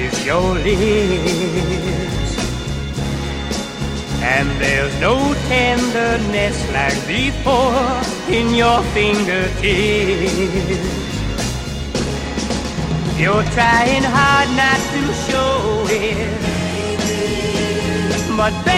kiss your lips. And there's no tenderness like before in your fingertips. You're trying hard not to show it, but